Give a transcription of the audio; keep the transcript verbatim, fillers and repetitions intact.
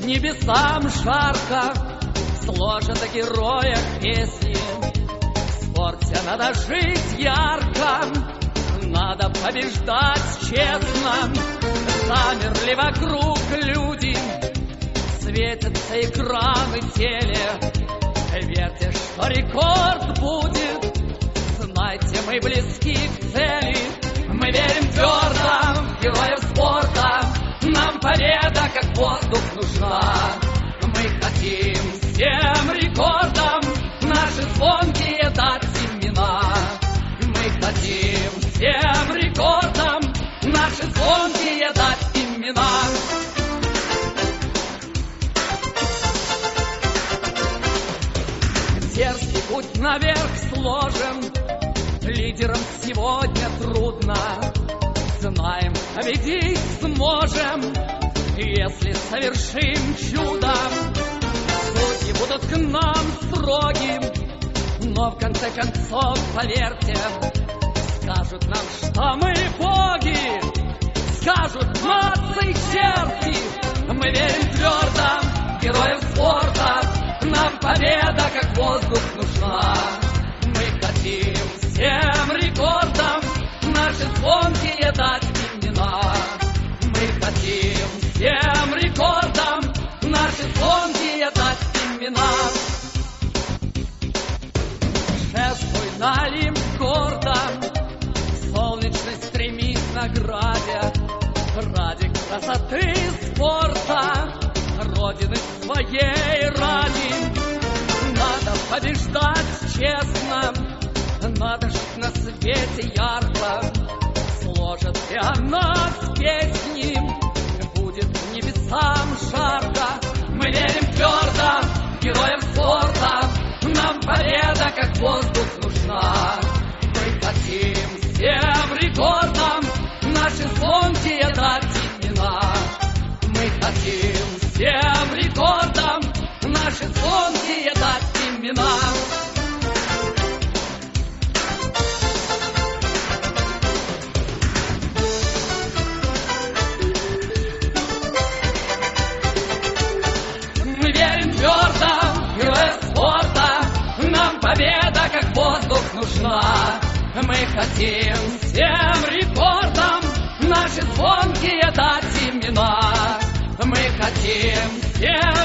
небесам жарко, сложат о героях песни. В спорте надо жить ярко, надо побеждать честно. Замерли вокруг люди, светятся экраны теле. Верьте, что рекорд будет, знайте, мы близки к цели. Мы верим твердо в героев спорта, нам победа как воздух нужна. Мы хотим всем рекордам наши звонкие дать имена. Мы хотим всем рекордам наши звонкие дать имена. Дерзкий путь наверх сложен, лидерам сегодня трудно. Знаем, победить сможем, если совершим чудо. Судьи будут к нам строги, но в конце концов, поверьте, скажут нам, что мы боги. Скажут молодцы черти, мы верим твердо в героев спорта. Нам победа как воздух нужна. Мы хотим всем рекордам наши звонкие дать имена. Мы хотим всем рекордам наши звонкие дать имена. Шествуй на Олимп гордо, солнечный стремись к награде. Ради красоты спорта, Родины своей ради. Надо побеждать честно, надо жить на свете ярко. Сложат для нас песни, будет небесам жарко. Мы верим твердо в героев спорта, нам победа как воздух нужна. Мы хотим всем рекордам наши звонкие дать имена. Мы хотим всем рекордам наши звонкие дать имена. Мы верим твердо в героев спорта, нам победа как воздух нужна. Мы хотим всем рекордам наши звонкие дать имена. Мы хотим всем